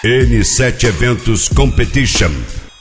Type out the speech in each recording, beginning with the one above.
N7 Eventos Competition.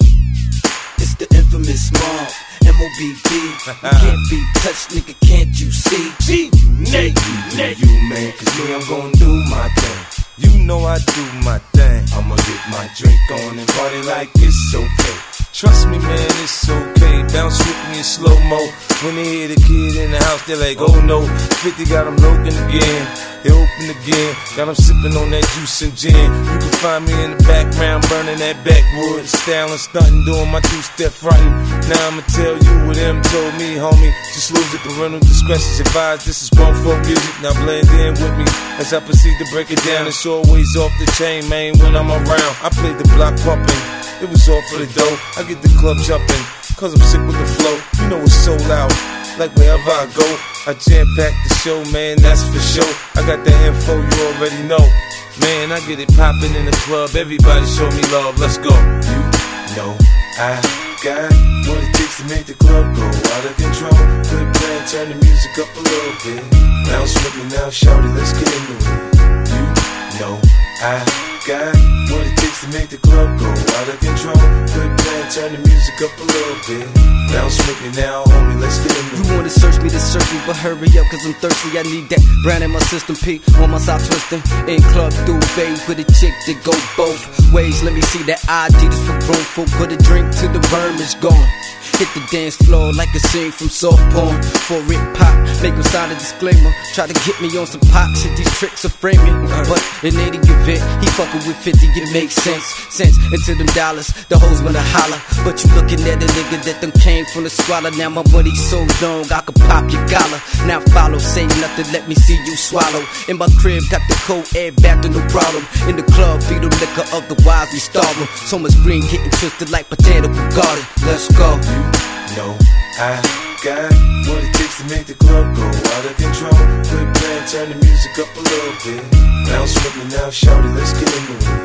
It's the infamous mob, MOBB. You can't be touched, nigga, can't you see? G-Nate, you man, cause me, I'm gon' do my thing. You know I do my thing. I'ma get my drink on and party like it's okay. Trust me, man, it's okay. Bounce with me in slow-mo. When they hear the kid in the house, they're like, oh no. 50 got them looking again. They open again. Got them sipping on that juice and gin. You can find me in the background, burning that backwood. Styling, stunting, doing my two-step frontin'. Now I'ma tell you what them told me, homie. Just lose it, parental discretion's advised. This is grown folk music. Now blend in with me as I proceed to break it down. It's always off the chain, man, when I'm around. I play the block pumping. It was all for the dough. I get the club jumping, cause I'm sick with the flow. You know it's so loud, like wherever I go. I jam-pack the show, man, that's for sure. I got the info, you already know. Man, I get it popping in the club. Everybody show me love, let's go. You know I got what it takes to make the club go out of control. Good plan, turn the music up a little bit. Bounce with me now, shout it, let's get into it. You know I got what it takes to make the club go out of control. Good plan, turn the music up a little bit. Bounce with me now, homie, let's get into it. You wanna search me, but hurry up, cause I'm thirsty. I need that brand in my system, P on my side twisting. In club duvet with a chick that go both ways. Let me see that ID, this for grown folk. Put a drink till the worm is gone. Hit the dance floor like a scene from soft porn. For it pop, make him sign a disclaimer. Try to get me on some pop shit, these tricks are framing. But in any event, he fucking with 50, it makes sense. Into them dollars, the hoes wanna holler. But you looking at a nigga that done came from the squalor. Now my money so long, I could pop your collar. Now follow, say nothing, let me see you swallow. In my crib, got the cold air back to no problem. In the club, feed the liquor, otherwise we starve 'em. So much green getting twisted like botanical garden. Let's go. You know I got what it takes to make the club go out of control. Good plan, turn the music up a little bit. Bounce with me now, shout it, let's get into it.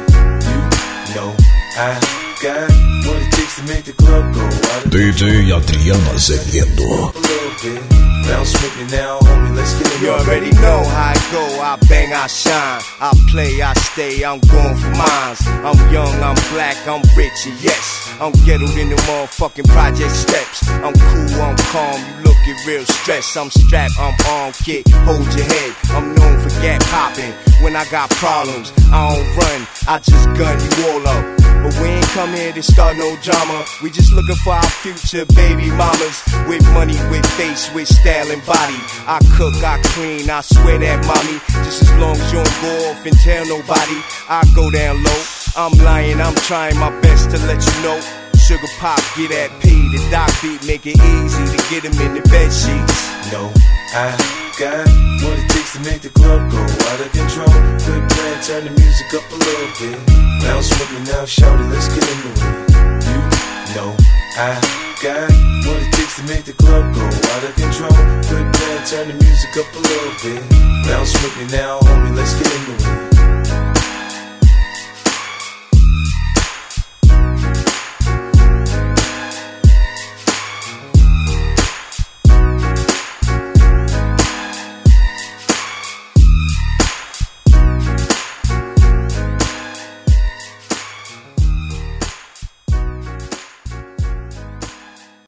You know I got what it takes to make the club go out of DJ Adriano Azevedo. a little bit. Bounce with me now, homie, let's get into it. You already know how I go, I bang, I shine. I play, I stay, I'm going for mines. I'm young, I'm black, I'm rich, and yes, I'm ghettoed in the motherfucking project steps. I'm cool, I'm calm, you looking real stressed. I'm strapped, I'm armed, kid, hold your head. I'm known for gap popping. When I got problems, I don't run, I just gun you all up. But we ain't come here to start no drama. We just looking for our future baby mamas. With money, with face, with style and body. I cook, I clean, I swear that mommy. Just as long as you don't go off and tell nobody, I go down low. I'm lying, I'm trying my best to let you know. Sugar pop, get that P. The doc beat, make it easy to get him in the bed sheets. No, I got what it takes to make the club go out of control. Good plan, turn the music up a little bit. Bounce with me now, shout it, let's get into it. You know I got what it takes to make the club go out of control. Good plan, turn the music up a little bit. Bounce with me now, homie, let's get into it.